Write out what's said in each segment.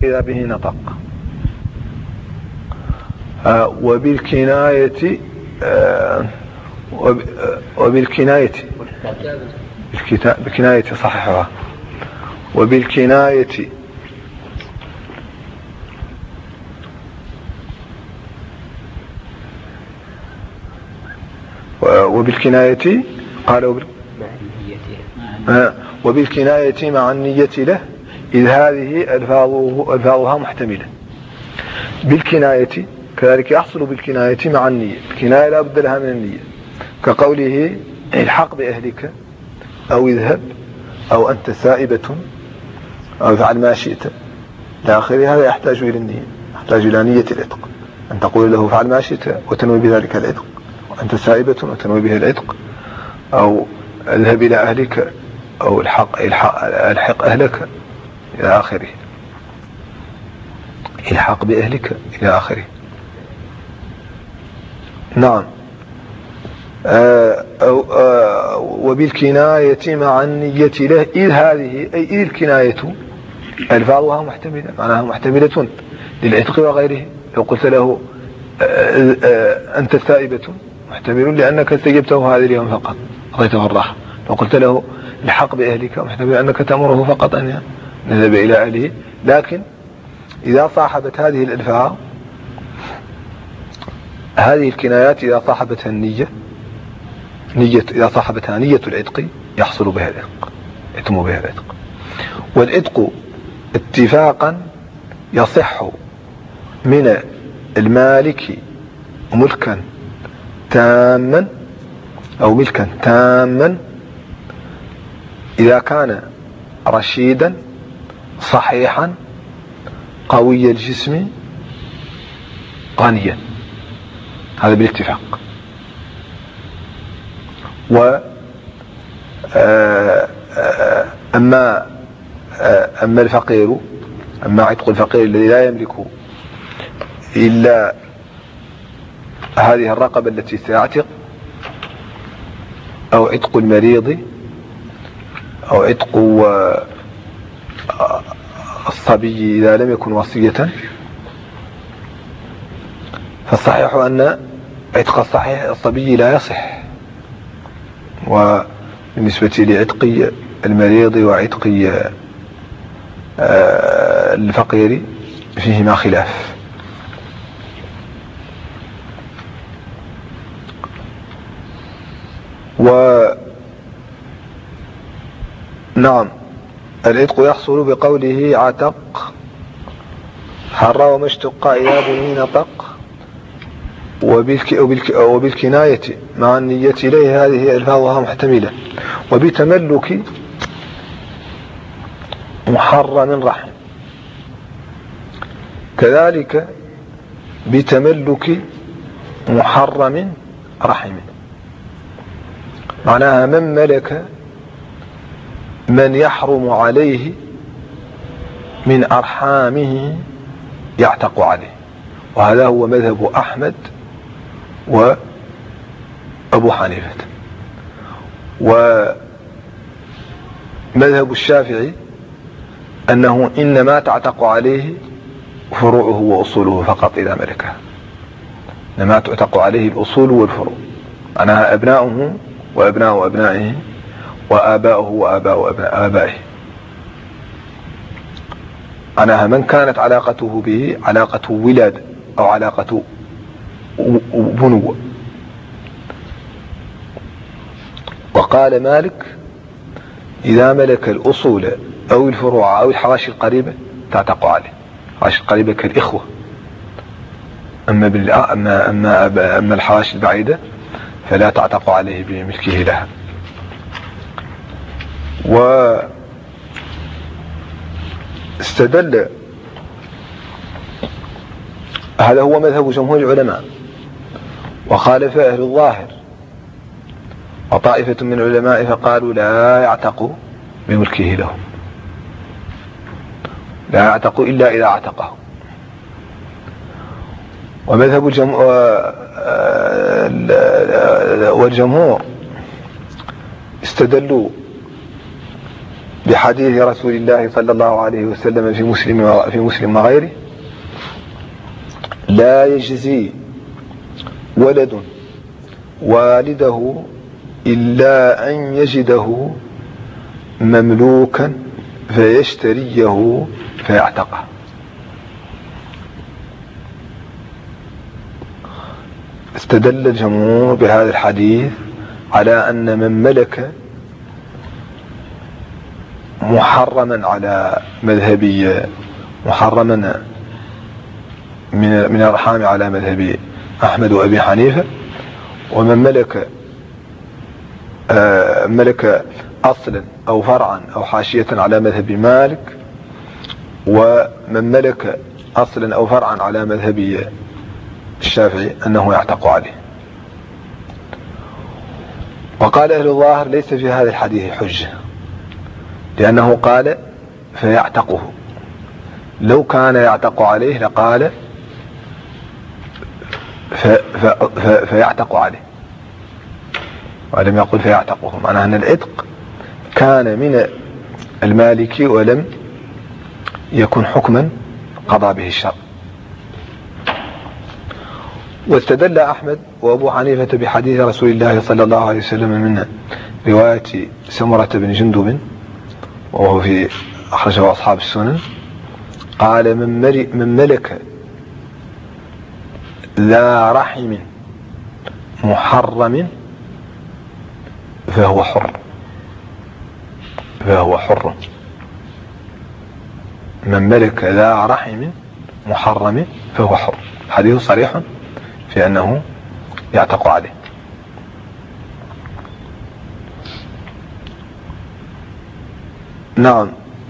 إذا به نطق. وبالكناية بالكناية صححها. وبالكناية قالوا وبالكناية مع النية له إذ هذه ألفاظها محتملة. بالكناية كذلك يحصل بالكناية مع النية. الكناية لا بد لها من النية، كقوله الحق بأهلك، أو اذهب، أو أنت سائبة، أو افعل ما شئت إلى آخره. هذا يحتاج إلى النية، يحتاج إلى نية العتق، أن تقول له افعل ما شئت وتنوي بذلك العتق، وأنت سائبة وتنوي به العتق، أو اذهب إلى أهلك، أو الحق أهلك إلى آخره، الحق بأهلك إلى آخره. نعم. وبالكناية مع النية له إذ هذه أي إذ الكناية ألفاظها محتملة، معناها محتملة للعتق وغيره. لو قلت له أنت ثائبة محتمل لأنك استجبته هذا اليوم فقط أعطيته الراحة. لو قلت له الحق بأهلك محتمل لأنك تأمره فقط أن يذهب إلى أهله. لكن إذا صاحبت هذه الألفاظ، هذه الكنايات إذا صاحبتها إذا صاحبتها نية العتق يحصل بها العتق، يتم بها العتق. والعتق اتفاقا يصح من المالك ملكا تاما أو ملكا تاما إذا كان رشيدا صحيحا قوي الجسم غنيا. هذا بالاتفاق. أما الفقير، أما عتق الفقير الذي لا يملك إلا هذه الرقبة التي سيعتق، أو عتق المريض، أو عتق الصبي إذا لم يكن وصية، فالصحيح أن عتق الصبي لا يصح. وبالنسبة لعتق المريض وعتق الفقير فيهما خلاف. نعم. العتق يحصل بقوله عتق حر وما اشتق إلى بني نطق. وبالكناية مع النية إليه هذه ألفاظها محتملة. وبتملك محرم رحم كذلك بتملك محرم رحم، معناها من ملك من يحرم عليه من أرحامه يعتق عليه. وهذا هو مذهب أحمد وأبو حنيفة. ومذهب الشافعي أنه إنما تعتق عليه فروعه وأصوله فقط إذا ملكها، إنما تعتق عليه الأصول والفروع، أنها أبناؤه وأبناء أبنائه وآباؤه وآباء آبائه، أنها من كانت علاقته به علاقة ولاد أو علاقة بنوة. وقال مالك إذا ملك الأصول أو الفروع أو الحواشي القريبة تعتق عليه. الحواشي القريبة كالإخوة، أما الحواشي البعيدة فلا تعتق عليه بملكه لها. واستدل، هذا هو مذهب جمهور العلماء، وخالف أهل الظاهر وطائفة من العلماء فقالوا لا يعتق بملكه له، لا يعتق إلا إذا اعتقه. ومذهب والجمهور استدلوا بحديث رسول الله صلى الله عليه وسلم في مسلم وغيره: لا يجزي ولد والده إلا أن يجده مملوكا فيشتريه فيعتقه. استدل الجمهور بهذا الحديث على أن من ملك محرما على مذهبية، محرما من الرحام على مذهب أحمد وأبي حنيفة، ومن ملك أصلا أو فرعا أو حاشية على مذهب مالك، ومن ملك أصلا أو فرعا على مذهب الشافعي أنه يعتق عليه. وقال أهل الظاهر: ليس في هذا الحديث حجة، لأنه قال فيعتقه. لو كان يعتق عليه لقال فيعتق عليه، ولم يقل فيعتقه، معناه أن العتق كان من المالك ولم يكن حكما قضى به الشرع. واستدل أحمد وأبو حنيفة بحديث رسول الله صلى الله عليه وسلم من رواية سمرة بن جندب، وهو في أخرجه أصحاب السنن، قال: من ملك ذا رحم محرم فهو حر. من ملك ذا رحم محرم فهو حر. حديث صريح في أنه يعتق عليه. نعم.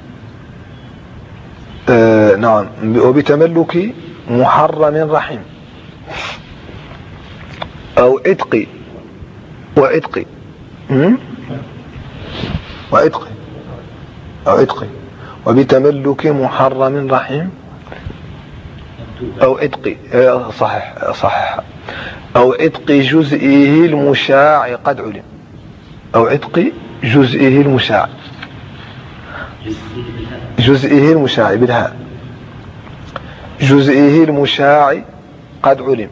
نعم. وبتملك محرم رحم أو عتق وبتملك محرم رحم أو عتق، صحيح، أو عتق جزئه المشاع قد علم، أو عتق جزئه المشاع بالهاء، جزئه المشاع قد علم،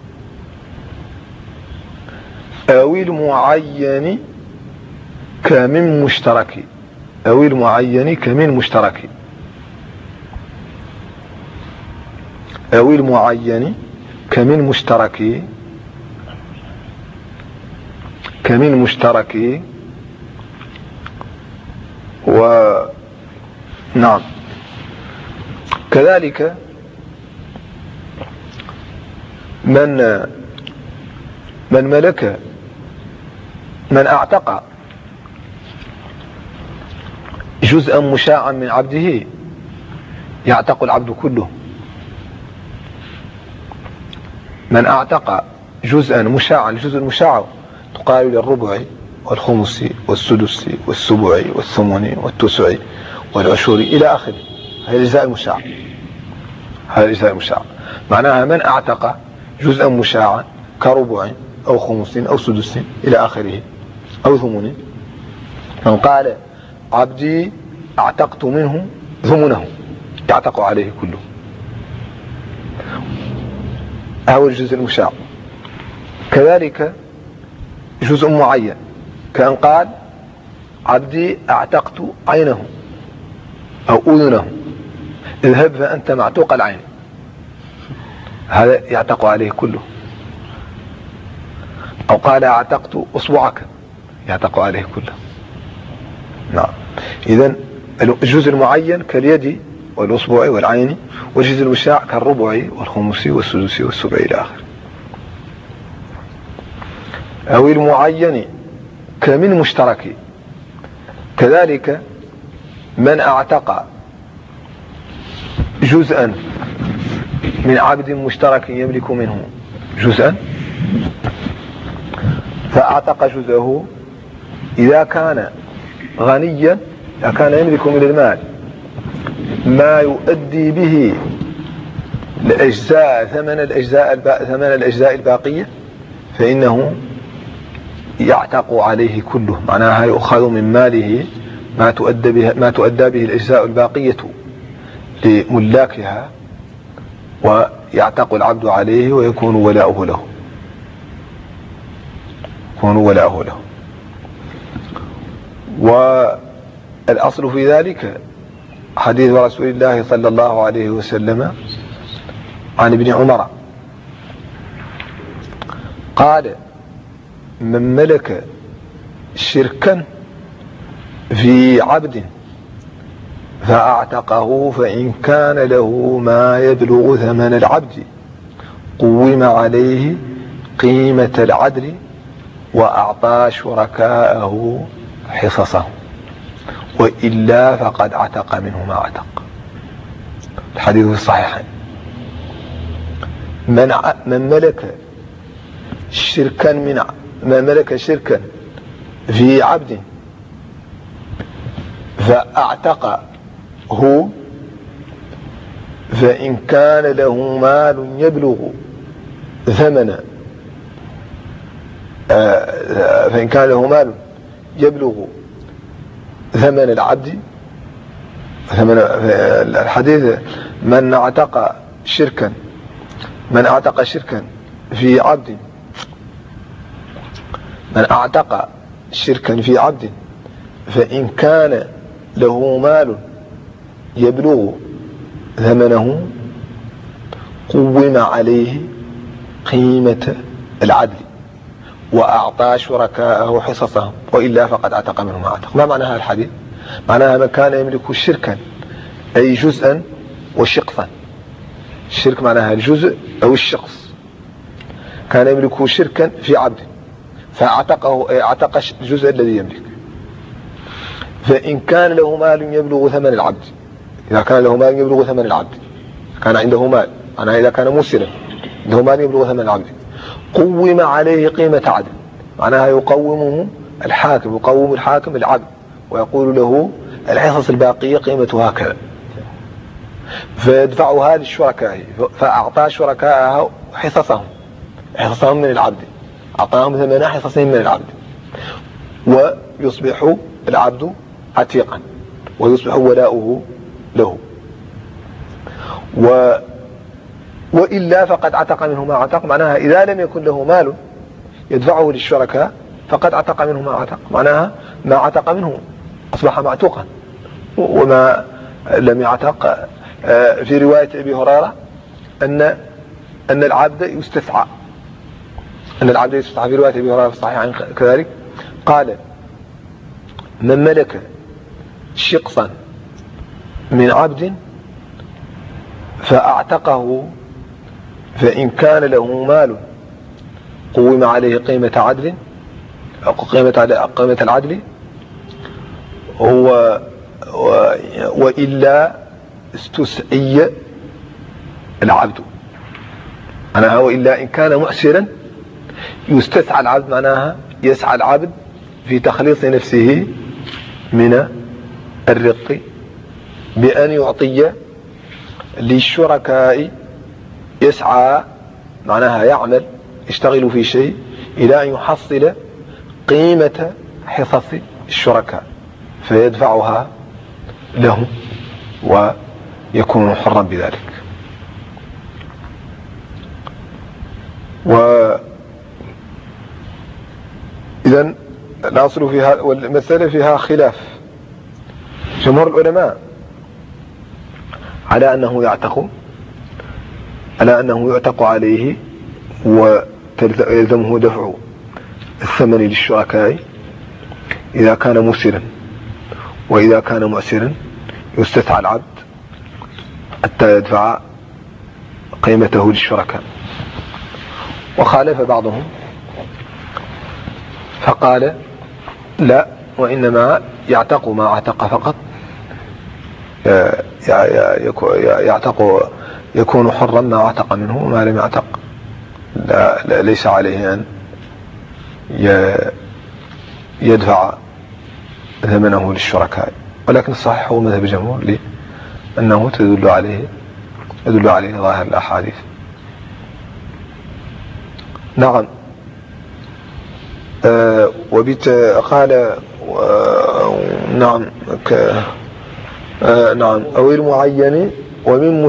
أو المعين كمن مشترك، أو المعين كمن مشترك، أو المعين كمن مشترك نعم. كذلك من اعتق جزءا مشاعا من عبده يعتق العبد كله. من اعتق جزءا مشاعا، الجزء المشاع تقال للربع والخمس والسدس والسبع والثمن والتسع والعشر إلى آخره. هذه الأجزاء المشاعة، معناها من اعتق جزءا مشاعا كربع أو خمس أو سدس إلى آخره أو ثمن، من قال: عبدي اعتقت منه ثمنه، يعتق عليه كله. هو الجزء المشاع. كذلك جزء معين، كأن قال: عبدي اعتقت عينه أو أذنه، اذهب فأنت معتوق العين، هذا يعتق عليه كله. أو قال: اعتقت أصبعك، يعتق عليه كله. نعم. إذن الجزء المعين كاليد والأصبع والعين، والجزء المشاع كالربع والخمس والسدس والسبع إلى آخره. أو المعين كمن مشترك، كذلك من اعتق جزءا من عبد مشترك يملك منه جزءا، فاعتق جزءه، إذا كان غنيا، إذا كان يملك من المال ما يؤدي به ثمن الأجزاء الباقية، فإنه يعتق عليه كله، معناها يؤخذ من ماله ما تؤدى به الأجزاء الباقية لملاكها، ويعتق العبد عليه ويكون ولاؤه له. والأصل في ذلك حديث رسول الله صلى الله عليه وسلم عن ابن عمر قال: من ملك شركا في عبد فأعتقه فإن كان له ما يبلغ ثمن العبد قوم عليه قيمة العدل وأعطى شركاءه حصصه، وإلا فقد عتق منه ما عتق. الحديث في الصحيحين. من ملك شركا في عبد فأعتقه فإن كان له مال يبلغ ثمن العبد، الحديث من اعتق شركا في عبد فإن كان له مال يبلغ ثمنه قوم عليه قيمة العدل وأعطى شركاءه حصصهم، وإلا فقد عتق منه ما عتق. ما معنى هذا الحديث؟ معناها من كان يملك شركا أي جزءا وشقصا. الشرك معناها الجزء أو الشخص. كان يملك شركا في عبد فاعتق الجزء الذي يملك، فإن كان له مال يبلغ ثمن العبد، إذا كان له مال يبلغ ثمن العبد، كان عنده مال، معناها إذا كان مسرا عنده مال يبلغ ثمن العبد، قوم عليه قيمة عدل، معناها يقوم الحاكم العبد ويقول له الحصص الباقية قيمتها كذا، فيدفعها للشركاء، فأعطى شركاءه حصصهم من العبد، أعطاهم ثمن حصصهم من العبد، ويصبح العبد عتيقا ويصبح ولاؤه له. وإلا فقد عتق منه ما عتق، معناها إذا لم يكن له مال يدفعه للشركاء فقد عتق منه ما عتق، معناها ما عتق منه أصبح معتوقا. وما لم يعتق في رواية أبي هريرة أن العبد يستسعى، في رواية أبي هريرة في الصحيحين كذلك قال: من ملك شقصا من عبد فأعتقه فإن كان له مال قوم عليه قيمة العدل وإلا استسعي العبد، معناها وإلا إن كان مؤسرا يستسعى العبد، معناها يسعى العبد في تخليص نفسه من الرق بأن يعطي للشركاء، يسعى معناها يعمل يشتغل في شيء إلى أن يحصل قيمة حصص الشركاء فيدفعها له ويكون حرا بذلك. وإذن الأصل فيها والمسألة فيها خلاف. جمهور العلماء على أنه يعتق عليه ويلزمه دفع الثمن للشركاء إذا كان مسرا، وإذا كان مؤسرا يستسعى العبد حتى يدفع قيمته للشركاء. وخالف بعضهم فقال: لا، وإنما يعتق ما عتق فقط، يكون حرا ما عتق منه، وما لم يعتق لا ليس عليه أن يدفع ثمنه للشركاء. ولكن الصحيح هو مذهب الجمهور لأنه يدل عليه ظاهر الأحاديث. نعم. قال نعم نعم أو المعين ومن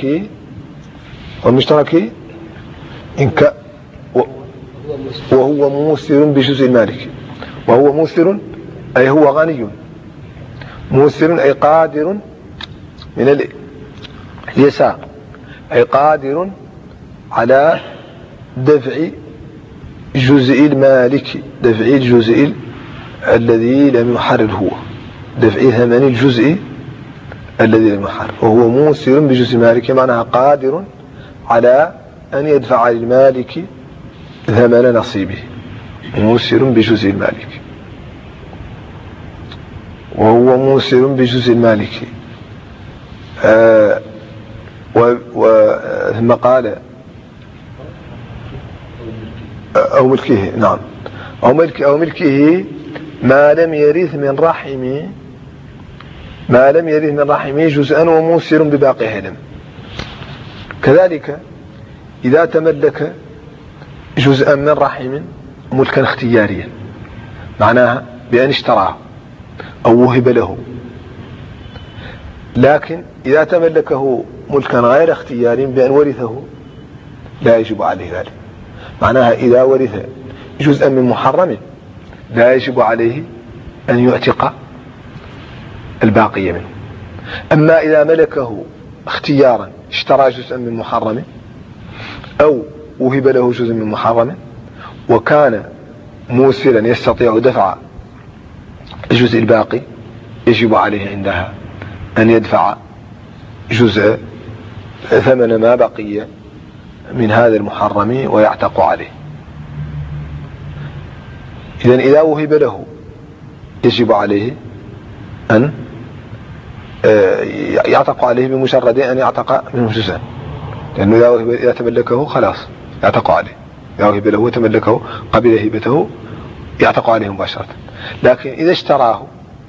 مشترك إن وهو موسر بجزء المالك. وهو موسر أي هو غني، موسر أي قادر من اليسار، أي قادر على دفع جزء المالك، دفع الجزء الذي لم يحرر هو، دفع ثمن الجزء الذي لم يحرر. وهو موسر بجزء المالك معناها قادر على أن يدفع للمالك ثمن نصيبه، موسر بجزء المالك. وهو موسر بجزء المالك. ثم قال أو ملكه، نعم أو ملكه ما لم يرث من رحمه جزءا وموسر بباقي هدم. كذلك إذا تملك جزءا من رحم ملكا اختياريا، معناها بأن اشتراه أو وهب له، لكن إذا تملكه ملكا غير اختياري بأن ورثه لا يجب عليه ذلك. معناها إذا ورث جزءا من محرم لا يجب عليه أن يعتق الباقي منه. أما إذا ملكه اختيارا، اشترى جزءا من محرم أو وهب له جزء من محرم وكان موسرا يستطيع دفع الجزء الباقي، يجب عليه عندها أن يدفع جزء ثمن ما بقي من هذا المحرم ويعتق عليه. إذن إذا وهب له يجب عليه أن يعتق عليه بمجرد أن يعتق منه جزءا، لأنه إذا تملكه خلاص يعتق عليه، إذا وهب له وتملكه قبل هبته يعتق عليه مباشرة. لكن إذا اشترى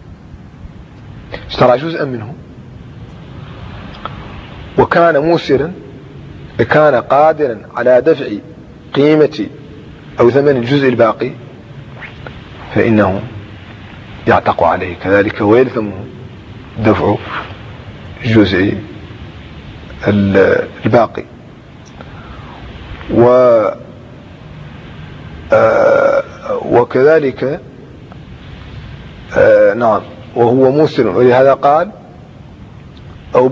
جزءا منه وكان موسرا، كان قادرا على دفع قيمة أو ثمن الجزء الباقي، فإنه يعتق عليه كذلك ويلزمه دفع الجزء الباقي. وكذلك نعم وهو موسر، ولهذا قال أو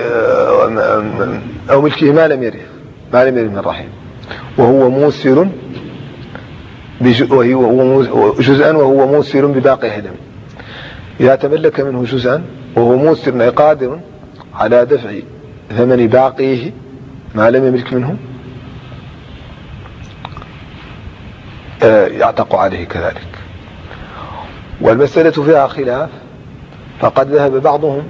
ملكه ما لم يرث من رحم. وهو موسر جزءا وهو موسر بباقي هدم. إذا تملك منه جزءا وهو موسر قادر على دفع ثمن باقيه ما لم يملك منه يعتق عليه كذلك. والمسألة فيها خلاف، فقد ذهب بعضهم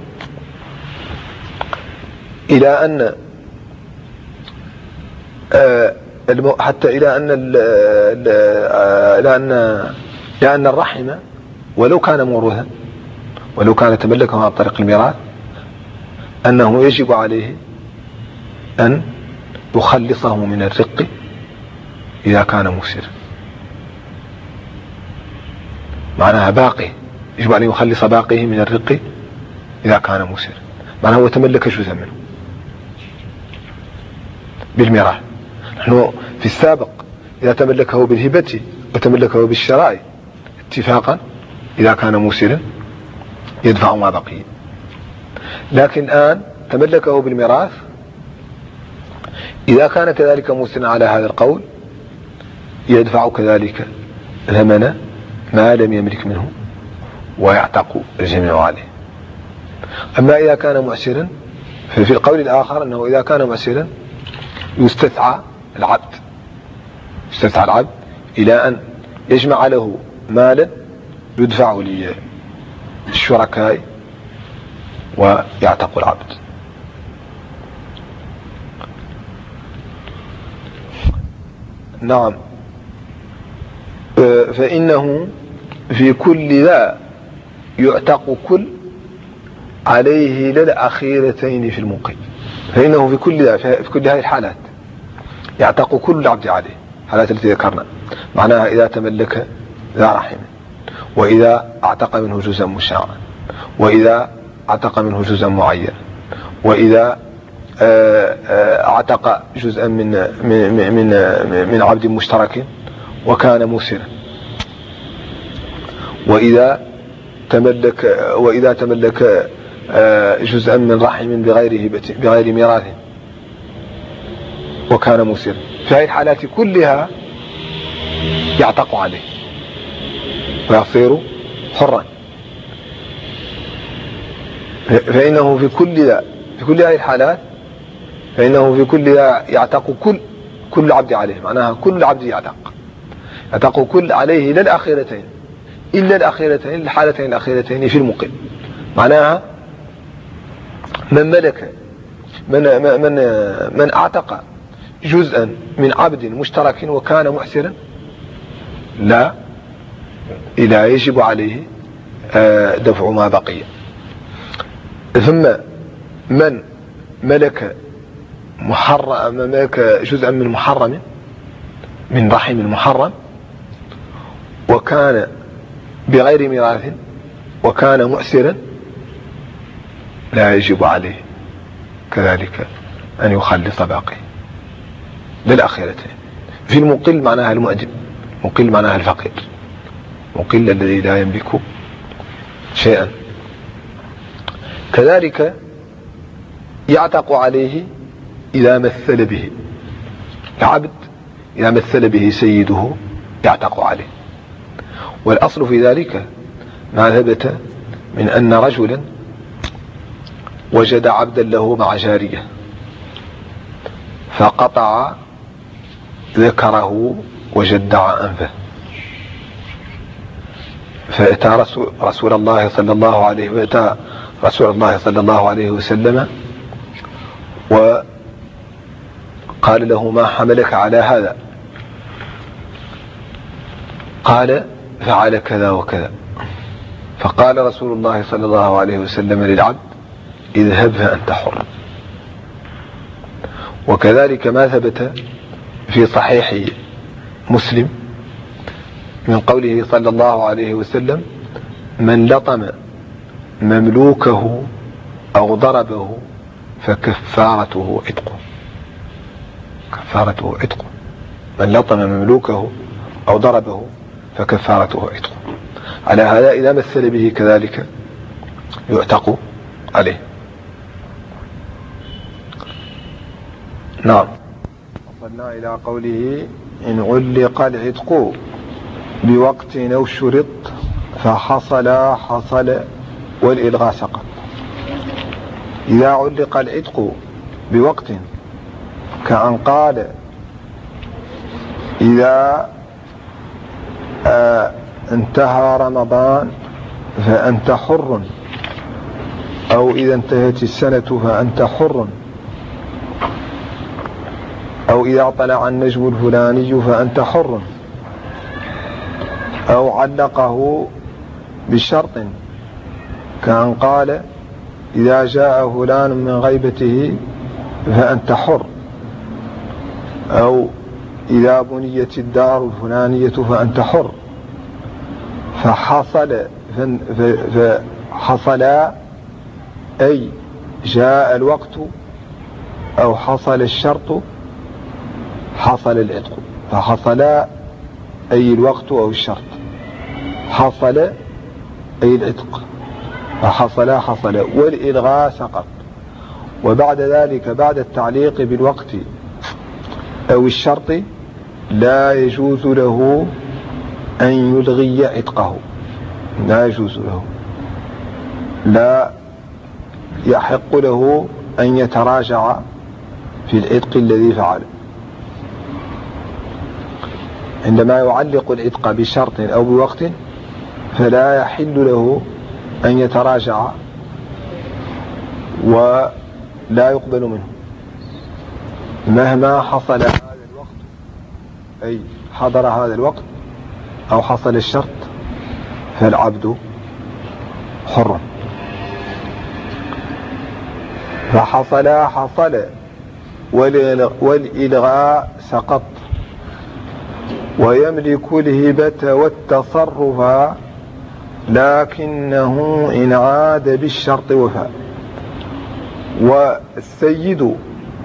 إلى أن حتى إلى أن الرحم ولو كان موروثا، ولو كان تملكه عن طريق الميراث، أنه يجب عليه أن يخلصه من الرق إذا كان موسر. معناها باقي يجب عليه يخلص باقيه من الرق إذا كان موسر، معناها هو تملك جزءا منه بالميراث. نحن في السابق إذا تملكه بالهبة وتملكه بالشراء اتفاقا إذا كان موسرا يدفع ما بقي، لكن الآن تملكه بالميراث إذا كان كذلك موسرا على هذا القول يدفع كذلك ثمن ما لم يملك منه ويعتق الجميع عليه. أما إذا كان معسرا ففي القول الآخر أنه إذا كان معسرا يستدعى العبد إلى أن يجمع له مالا يدفع للشركاء ويعتق العبد. نعم. فإنه في كل ذا يعتق كل عليه للأخيرتين في المقيم. فإنه في كل ذا، في كل هذه الحالات يعتق كل العبد عليه، الحالات التي ذكرنا، معناها إذا تملك ذا رحم وإذا اعتق منه جزءا مشاعا، وإذا اعتق منه جزءا معينا، وإذا اعتق جزءا من عبد مشترك وكان موسرا، وإذا تملك جزءا من رحم بغير ميراث وكان موسرا. في هذه الحالات كلها يعتق عليه ويصير حرا. فإنه في كل هذه الحالات فإنه في كلها يعتق كل عبد عليه، معناها كل عبد يعتق كل عليه إلا الأخيرتين الحالتين الأخيرتين في المقل. معناها من اعتق جزءا من عبد مشترك وكان محسرا لا يجب عليه دفع ما بقي. ثم من ملك جزءا من محرم من رحم المحرم وكان بغير ميراث وكان مؤسرا لا يجب عليه كذلك أن يخلص باقي للأخيرتين. في المقل معناها المؤدب، مقل معناها الفقير، مقل الذي لا يملك شيئا. كذلك يعتق عليه إذا مثل به العبد، إذا مثل به سيده يعتق عليه. والأصل في ذلك ما ثبت من أن رجلا وجد عبدا له مع جارية فقطع ذكره وجدع أنفه، فأتى رسول الله صلى الله عليه وسلم وقال له ما حملك على هذا؟ قال فعل كذا وكذا. فقال رسول الله صلى الله عليه وسلم للعبد اذهب فأنت حر. وكذلك ما ثبت في صحيح مسلم من قوله صلى الله عليه وسلم من لطم مملوكه أو ضربه فكفارته عتقه. كفارته عتقه. من لطم مملوكه أو ضربه فكفارته عتقه. على هذا إذا مثل به كذلك يعتق عليه. نعم. وصلنا إلى قوله إن علق العتق بوقت أو شرط فحصل والإلغاء سقط. إذا علق العتق بوقت كأن قال إذا انتهى رمضان فأنت حر، أو إذا انتهت السنة فأنت حر، أو إذا طلع النجم الفلاني فأنت حر، أو علقه بشرط كأن قال إذا جاء فلان من غيبته فأنت حر، أو إذا بنيت الدار الفلانية فأنت حر. فحصل أي جاء الوقت أو حصل الشرط حصل العتق. فحصل أي الوقت أو الشرط، حصل أي العتق، فحصل والإلغاء سقط. وبعد ذلك بعد التعليق بالوقت أو الشرط لا يجوز له أن يلغي عتقه، لا يجوز له، لا يحق له أن يتراجع في العتق الذي فعله. عندما يعلق العتق بشرط أو بوقت فلا يحل له أن يتراجع ولا يقبل منه مهما حصل هذا الوقت، أي حضر هذا الوقت أو حصل الشرط، فالعبد حر. فحصل والإلغاء سقط. ويملك الهبة والتصرف لكنه إن عاد بالشرط وفى. والسيد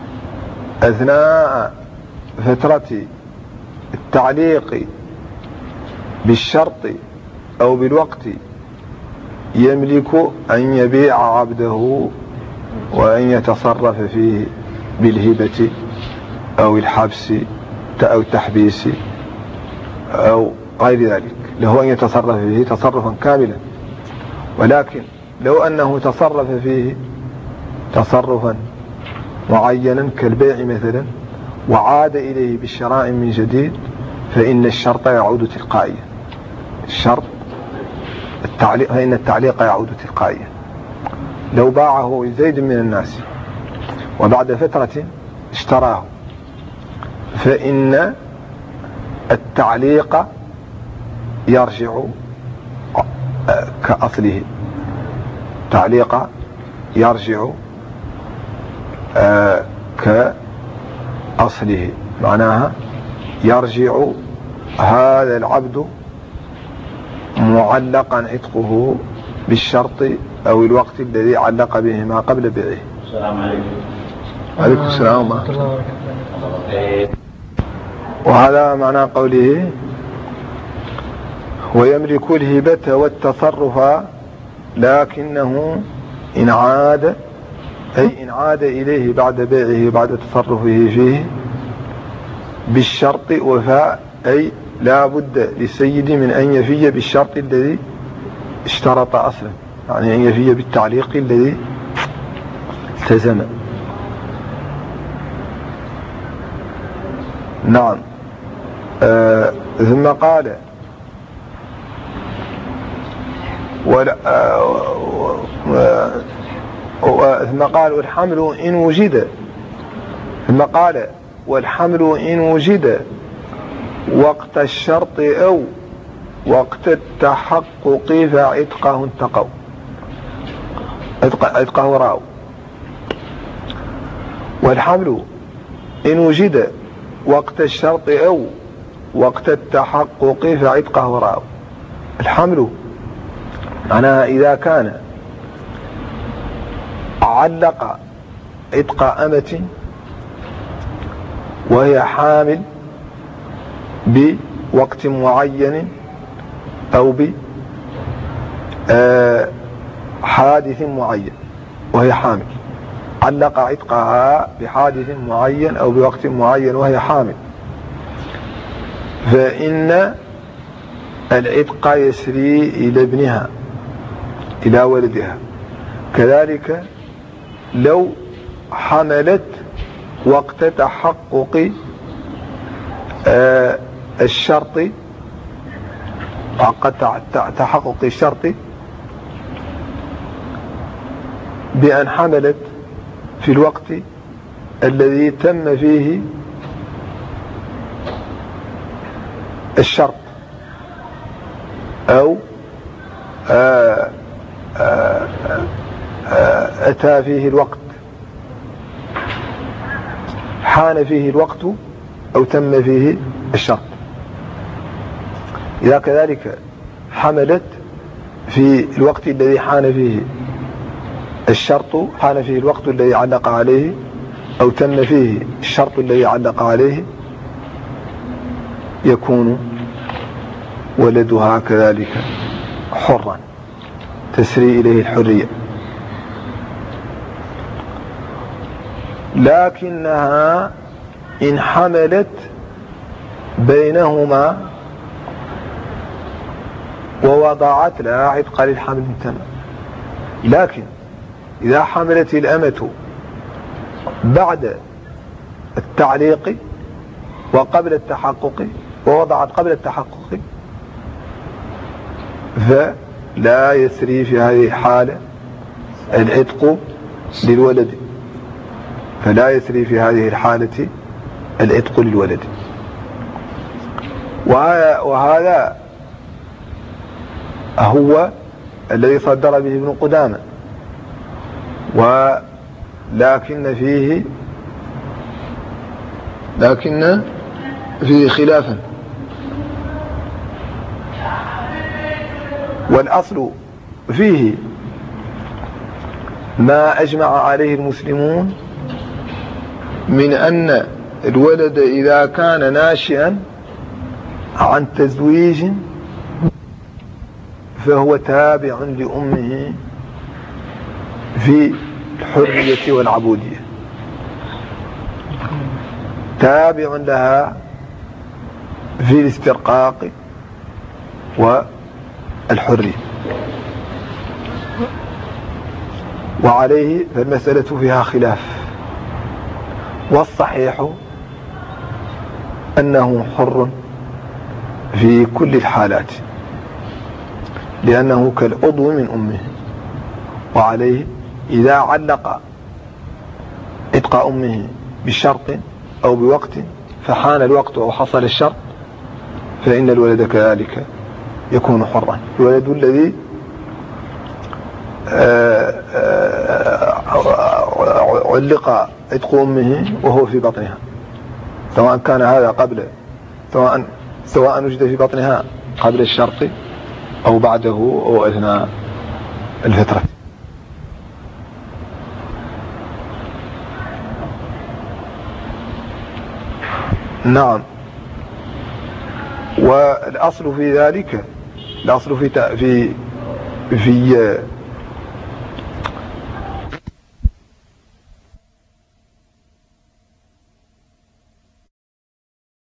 أثناء فترة التعليق بالشرط أو بالوقت يملك أن يبيع عبده وأن يتصرف فيه بالهبة أو الحبس أو التحبيس أو غير ذلك، له أن يتصرف فيه تصرفا كاملا. ولكن لو أنه تصرف فيه تصرفا معينا كالبيع مثلا وعاد إليه بالشراء من جديد فإن الشرط يعود تلقائيا. فإن التعليق يعود تلقائيا. لو باعه زيد من الناس وبعد فترة اشتراه فإن التعليق يرجع كأصله. تعليق يرجع كأصله، معناها يرجع هذا العبد معلقا عتقه بالشرط أو الوقت الذي علق به ما قبل بيعه. السلام عليكم. عليكم السلام ورحمة الله. وهذا معنى قوله ويملك الهبة والتصرف لكنه إن عاد، أي إن عاد إليه بعد بيعه بعد تصرفه فيه بالشرط وفاء، أي لا بد للسيد من أن يفي بالشرط الذي اشترط أصلا، يعني أن يفي بالتعليق الذي التزم. نعم. ثم قال ثم قال والحمل إن وجد، ثم قال والحمل إن وجد وقت الشرط أو وقت التحقق فعتقه انتقوا، عتقه راو. والحمل إن وجد وقت الشرط أو وقت التحقق فعتقه راو. الحمل معناها إذا كان علق عتق أمة وهي حامل بوقت معين أو بحادث معين، وهي حامل علق عتقها بحادث معين أو بوقت معين وهي حامل، فإن العتق يسري إلى ابنها إلى ولدها. كذلك لو حملت وقت تحقق الشرط، وقت تحقق الشرط بأن حملت في الوقت الذي تم فيه الشرط أو أتى فيه الوقت، حان فيه الوقت أو تم فيه الشرط. إذا كذلك حملت في الوقت الذي حان فيه الشرط، حان فيه الوقت الذي علق عليه أو تم فيه الشرط الذي علق عليه، يكون ولدها كذلك حرا تسري إليه الحرية. لكنها إن حملت بينهما ووضعت لا عتق للحمل تمام. لكن إذا حملت الأمة بعد التعليق وقبل التحقق ووضعت قبل التحقق فلا يسري في هذه الحالة العتق للولد، فلا يسري في هذه الحالة العتق للولد. وهذا هو الذي صدر به ابن قدامة، ولكن فيه خلافا. والأصل فيه ما أجمع عليه المسلمون من أن الولد إذا كان ناشئا عن تزويج فهو تابع لأمه في الحرية والعبودية، تابع لها في الاسترقاق والحرية. وعليه فالمسألة فيها خلاف، والصحيح أنه حر في كل الحالات لأنه كالعضو من أمه. وعليه إذا علق عتق أمه بشرط أو بوقت فحان الوقت أو حصل الشرط فإن الولد كذلك يكون حرا. الولد الذي علق عتق أمه وهو في بطنها، سواء كان هذا قبل سواء وجد في بطنها قبل الشرط أو بعده أو أثناء الفترة. نعم. والأصل في ذلك، الأصل في